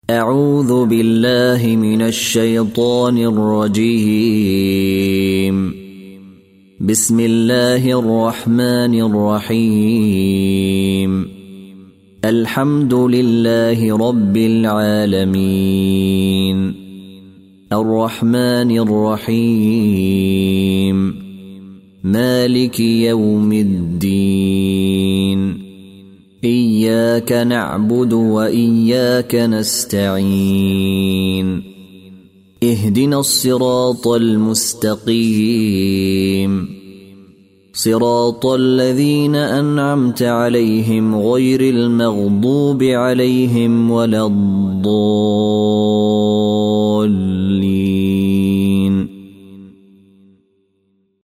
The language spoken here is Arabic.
أعوذ بالله من الشيطان الرجيم. بسم الله الرحمن الرحيم. الحمد لله رب العالمين الرحمن الرحيم مالك يوم الدين إياك نعبد وإياك نستعين اهدنا الصراط المستقيم صراط الذين أنعمت عليهم غير المغضوب عليهم ولا الضالين.